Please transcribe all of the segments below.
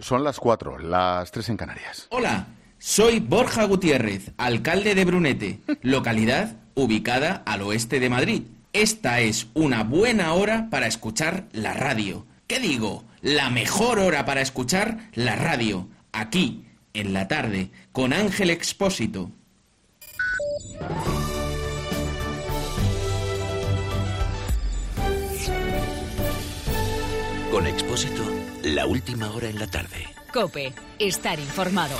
Son las 4, las 3 en Canarias. Hola, soy Borja Gutiérrez, alcalde de Brunete, localidad ubicada al oeste de Madrid. Esta es una buena hora para escuchar la radio. ¿Qué digo? La mejor hora para escuchar la radio. Aquí, en la tarde, con Ángel Expósito. Con Expósito, la última hora en la tarde. COPE, estar informado.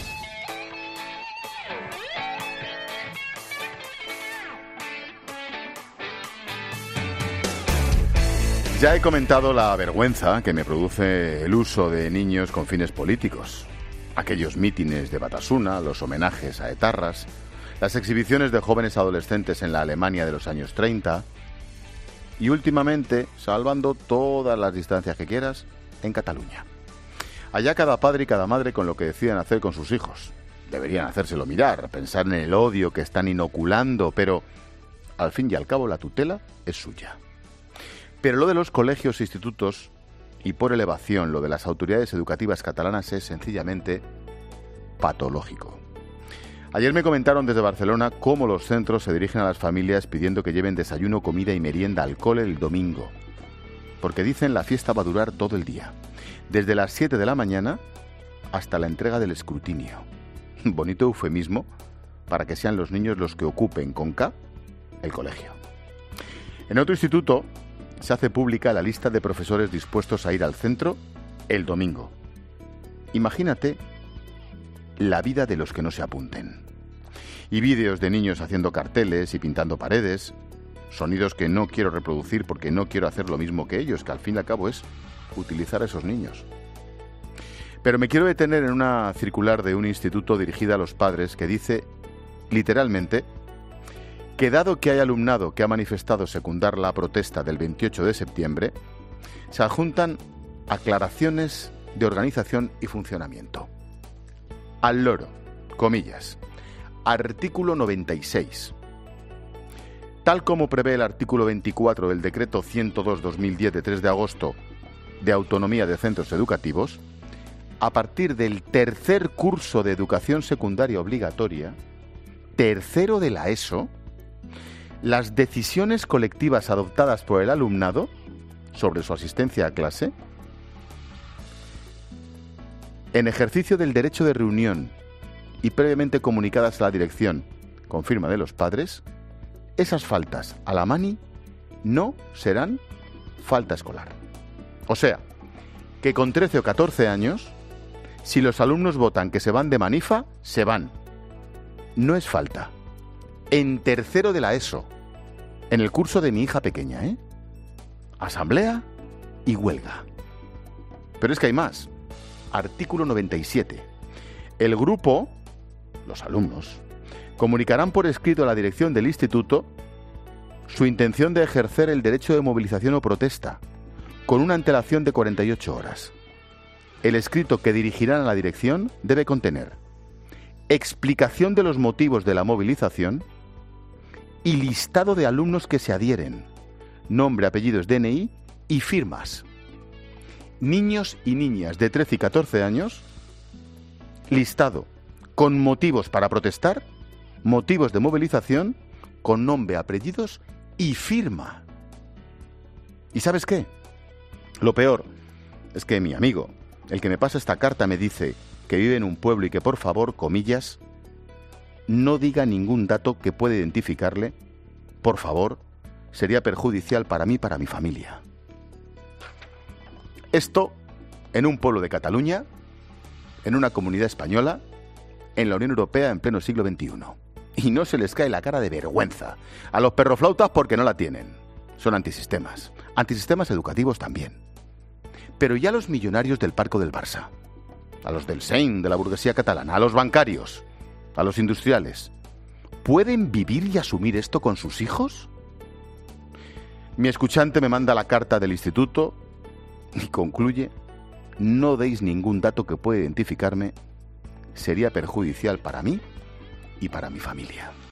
Ya he comentado la vergüenza que me produce el uso de niños con fines políticos. Aquellos mítines de Batasuna, los homenajes a etarras, las exhibiciones de jóvenes adolescentes en la Alemania de los años 30 y últimamente, salvando todas las distancias que quieras, en Cataluña. Allá cada padre y cada madre con lo que deciden hacer con sus hijos. Deberían hacérselo mirar, pensar en el odio que están inoculando, pero al fin y al cabo la tutela es suya. Pero lo de los colegios e institutos, y por elevación lo de las autoridades educativas catalanas, es sencillamente patológico. Ayer me comentaron desde Barcelona cómo los centros se dirigen a las familias pidiendo que lleven desayuno, comida y merienda al cole el domingo. Porque dicen la fiesta va a durar todo el día. Desde las 7 de la mañana hasta la entrega del escrutinio. Bonito eufemismo para que sean los niños los que ocupen con K el colegio. En otro instituto se hace pública la lista de profesores dispuestos a ir al centro el domingo. Imagínate la vida de los que no se apunten. Y vídeos de niños haciendo carteles y pintando paredes, sonidos que no quiero reproducir porque no quiero hacer lo mismo que ellos, que al fin y al cabo es utilizar a esos niños. Pero me quiero detener en una circular de un instituto dirigida a los padres que dice, literalmente, que dado que hay alumnado que ha manifestado secundar la protesta del 28 de septiembre, se adjuntan aclaraciones de organización y funcionamiento. Al loro, comillas, artículo 96. Tal como prevé el artículo 24 del decreto 102/2010 de 3 de agosto de autonomía de centros educativos, a partir del tercer curso de educación secundaria obligatoria, tercero de la ESO, las decisiones colectivas adoptadas por el alumnado sobre su asistencia a clase, en ejercicio del derecho de reunión y previamente comunicadas a la dirección con firma de los padres, esas faltas a la mani no serán falta escolar. O sea, que con 13 o 14 años, si los alumnos votan que se van de manifa, se van. No es falta. En tercero de la ESO, en el curso de mi hija pequeña, asamblea y huelga. Pero es que hay más. Artículo 97. El grupo, los alumnos, comunicarán por escrito a la dirección del instituto su intención de ejercer el derecho de movilización o protesta, con una antelación de 48 horas. El escrito que dirigirán a la dirección debe contener explicación de los motivos de la movilización y listado de alumnos que se adhieren, nombre, apellidos, DNI y firmas. Niños y niñas de 13 y 14 años, listado con motivos para protestar, motivos de movilización, con nombre, apellidos y firma. ¿Y sabes qué? Lo peor es que mi amigo, el que me pasa esta carta, me dice que vive en un pueblo y que por favor, comillas, no diga ningún dato que pueda identificarle, por favor, sería perjudicial para mí y para mi familia. Esto en un pueblo de Cataluña, en una comunidad española, en la Unión Europea en pleno siglo XXI. Y no se les cae la cara de vergüenza. A los perroflautas porque no la tienen. Son antisistemas. Antisistemas educativos también. Pero ya los millonarios del Parco del Barça, a los del Sein, de la burguesía catalana, a los bancarios, a los industriales, ¿pueden vivir y asumir esto con sus hijos? Mi escuchante me manda la carta del instituto y concluye: no deis ningún dato que pueda identificarme, sería perjudicial para mí y para mi familia.